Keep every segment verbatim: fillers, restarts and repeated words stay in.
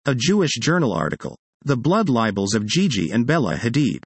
A Jewish Journal article. The blood libels of Gigi and Bella Hadid.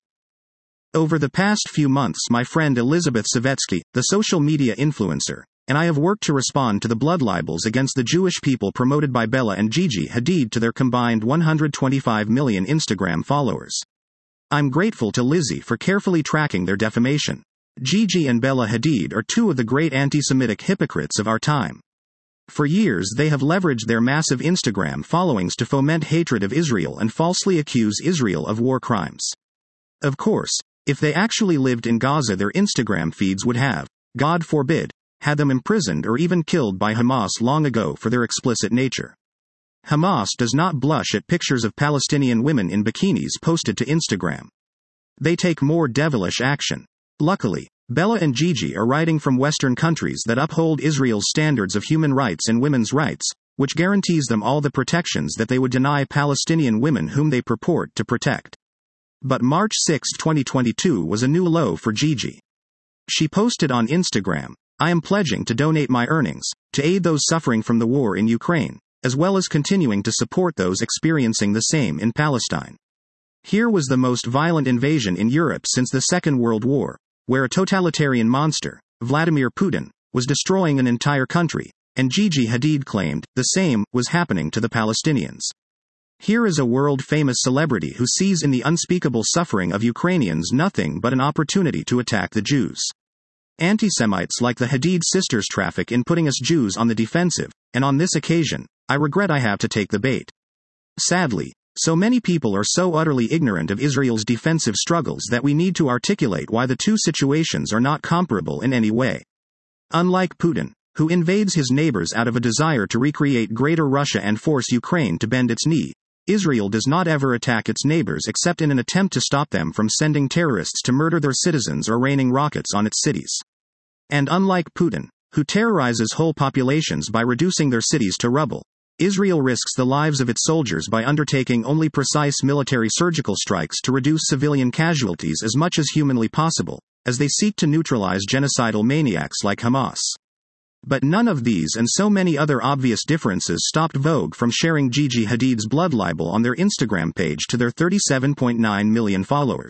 Over the past few months, my friend Elizabeth Savetsky, the social media influencer, and I have worked to respond to the blood libels against the Jewish people promoted by Bella and Gigi Hadid to their combined one hundred twenty-five million Instagram followers. I'm grateful to Lizzie for carefully tracking their defamation. Gigi and Bella Hadid are two of the great anti-Semitic hypocrites of our time. For years they have leveraged their massive Instagram followings to foment hatred of Israel and falsely accuse Israel of war crimes. Of course, if they actually lived in Gaza, their Instagram feeds would have, God forbid, had them imprisoned or even killed by Hamas long ago for their explicit nature. Hamas does not blush at pictures of Palestinian women in bikinis posted to Instagram. They take more devilish action. Luckily, Bella and Gigi are writing from Western countries that uphold Israel's standards of human rights and women's rights, which guarantees them all the protections that they would deny Palestinian women whom they purport to protect. But March sixth, twenty twenty-two was a new low for Gigi. She posted on Instagram, "I am pledging to donate my earnings to aid those suffering from the war in Ukraine, as well as continuing to support those experiencing the same in Palestine." Here was the most violent invasion in Europe since the Second World War, where a totalitarian monster, Vladimir Putin, was destroying an entire country, and Gigi Hadid claimed the same was happening to the Palestinians. Here is a world-famous celebrity who sees in the unspeakable suffering of Ukrainians nothing but an opportunity to attack the Jews. Anti-Semites like the Hadid sisters traffic in putting us Jews on the defensive, and on this occasion, I regret I have to take the bait. Sadly, so many people are so utterly ignorant of Israel's defensive struggles that we need to articulate why the two situations are not comparable in any way. Unlike Putin, who invades his neighbors out of a desire to recreate Greater Russia and force Ukraine to bend its knee, Israel does not ever attack its neighbors except in an attempt to stop them from sending terrorists to murder their citizens or raining rockets on its cities. And unlike Putin, who terrorizes whole populations by reducing their cities to rubble, Israel risks the lives of its soldiers by undertaking only precise military surgical strikes to reduce civilian casualties as much as humanly possible, as they seek to neutralize genocidal maniacs like Hamas. But none of these and so many other obvious differences stopped Vogue from sharing Gigi Hadid's blood libel on their Instagram page to their thirty-seven point nine million followers.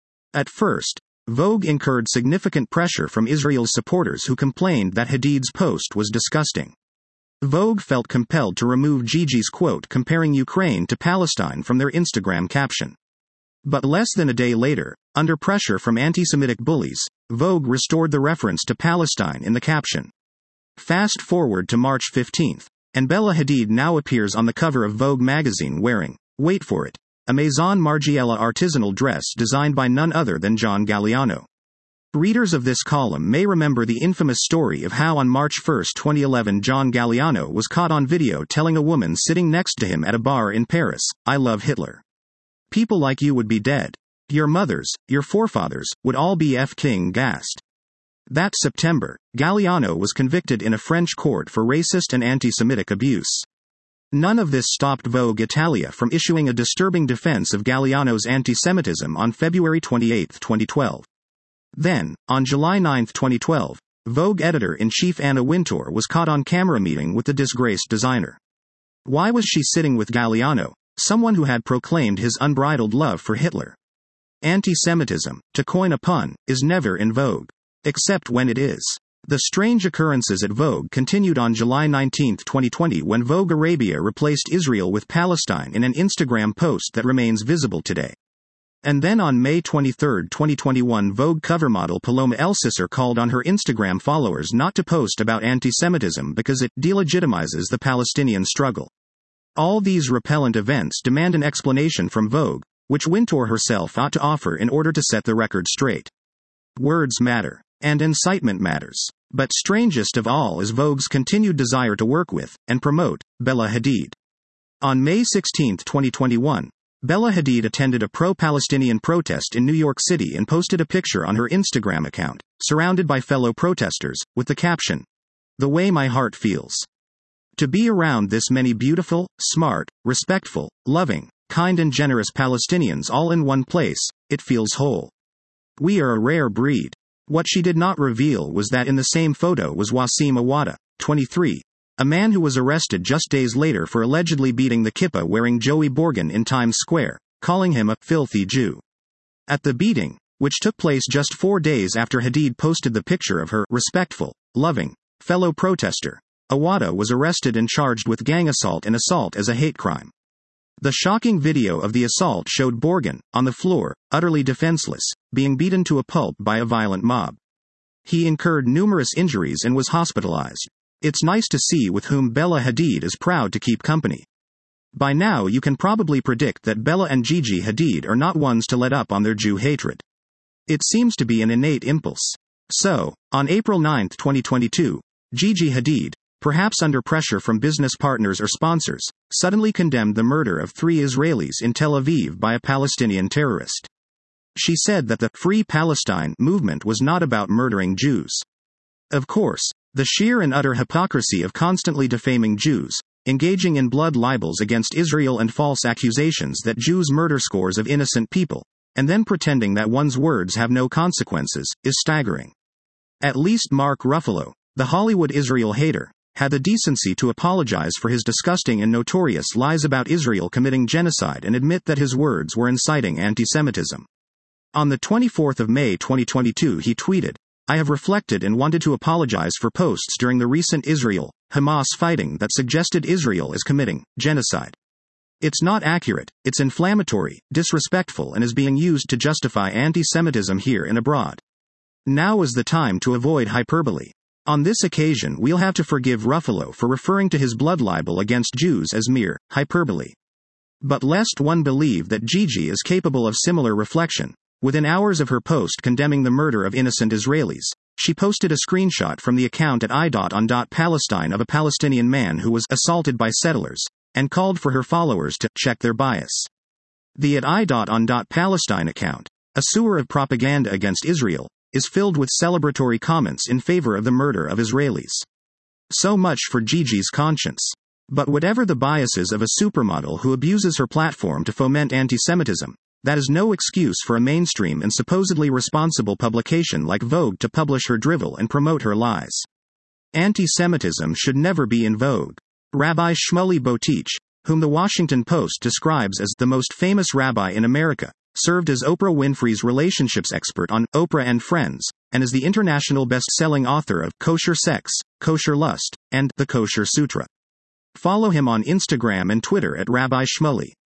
At first, Vogue incurred significant pressure from Israel's supporters who complained that Hadid's post was disgusting. Vogue felt compelled to remove Gigi's quote comparing Ukraine to Palestine from their Instagram caption. But less than a day later, under pressure from anti-Semitic bullies, Vogue restored the reference to Palestine in the caption. Fast forward to March fifteenth, and Bella Hadid now appears on the cover of Vogue magazine wearing, wait for it, a Maison Margiela artisanal dress designed by none other than John Galliano. Readers of this column may remember the infamous story of how on March first, twenty eleven, John Galliano was caught on video telling a woman sitting next to him at a bar in Paris, "I love Hitler. People like you would be dead. Your mothers, your forefathers, would all be f***ing gassed." That September, Galliano was convicted in a French court for racist and anti-Semitic abuse. None of this stopped Vogue Italia from issuing a disturbing defense of Galliano's anti-Semitism on February twenty-eighth, twenty twelve. Then, on July ninth, twenty twelve, Vogue editor-in-chief Anna Wintour was caught on camera meeting with the disgraced designer. Why was she sitting with Galliano, someone who had proclaimed his unbridled love for Hitler? Anti-Semitism, to coin a pun, is never in vogue. Except when it is. The strange occurrences at Vogue continued on July nineteenth, twenty twenty when Vogue Arabia replaced Israel with Palestine in an Instagram post that remains visible today. And then on May twenty-third, twenty twenty-one, Vogue cover model Paloma Elsisser called on her Instagram followers not to post about anti-Semitism because it delegitimizes the Palestinian struggle. All these repellent events demand an explanation from Vogue, which Wintour herself ought to offer in order to set the record straight. Words matter. And incitement matters. But strangest of all is Vogue's continued desire to work with, and promote, Bella Hadid. On May sixteenth, twenty twenty-one, Bella Hadid attended a pro-Palestinian protest in New York City and posted a picture on her Instagram account, surrounded by fellow protesters, with the caption, "The way my heart feels. To be around this many beautiful, smart, respectful, loving, kind and generous Palestinians all in one place, it feels whole. We are a rare breed." What she did not reveal was that in the same photo was Wasim Awada, twenty-three, a man who was arrested just days later for allegedly beating the kippah-wearing Joey Borgen in Times Square, calling him a filthy Jew. At the beating, which took place just four days after Hadid posted the picture of her respectful, loving, fellow protester, Awada was arrested and charged with gang assault and assault as a hate crime. The shocking video of the assault showed Borgen, on the floor, utterly defenseless, being beaten to a pulp by a violent mob. He incurred numerous injuries and was hospitalized. It's nice to see with whom Bella Hadid is proud to keep company. By now you can probably predict that Bella and Gigi Hadid are not ones to let up on their Jew hatred. It seems to be an innate impulse. So, on April ninth twenty twenty-two, Gigi Hadid, perhaps under pressure from business partners or sponsors, suddenly condemned the murder of three Israelis in Tel Aviv by a Palestinian terrorist. She said that the Free Palestine movement was not about murdering Jews. Of course, the sheer and utter hypocrisy of constantly defaming Jews, engaging in blood libels against Israel and false accusations that Jews murder scores of innocent people, and then pretending that one's words have no consequences, is staggering. At least Mark Ruffalo, the Hollywood Israel hater, had the decency to apologize for his disgusting and notorious lies about Israel committing genocide and admit that his words were inciting anti-Semitism. On the twenty-fourth of May twenty twenty-two he tweeted, "I have reflected and wanted to apologize for posts during the recent Israel-Hamas fighting that suggested Israel is committing genocide. It's not accurate, it's inflammatory, disrespectful and is being used to justify anti-Semitism here and abroad. Now is the time to avoid hyperbole. On this occasion we'll have to forgive Ruffalo for referring to his blood libel against Jews as mere hyperbole. But lest one believe that Gigi is capable of similar reflection, within hours of her post condemning the murder of innocent Israelis, she posted a screenshot from the account at i dot on dot Palestine of a Palestinian man who was assaulted by settlers, and called for her followers to check their bias. The at i dot on dot Palestine account, a sewer of propaganda against Israel, is filled with celebratory comments in favor of the murder of Israelis. So much for Gigi's conscience. But whatever the biases of a supermodel who abuses her platform to foment anti-Semitism, that is no excuse for a mainstream and supposedly responsible publication like Vogue to publish her drivel and promote her lies. Anti-Semitism should never be in vogue. Rabbi Shmuley Boteach, whom the Washington Post describes as the most famous rabbi in America, served as Oprah Winfrey's relationships expert on Oprah and Friends, and is the international best-selling author of Kosher Sex, Kosher Lust, and The Kosher Sutra. Follow him on Instagram and Twitter at Rabbi Shmuley.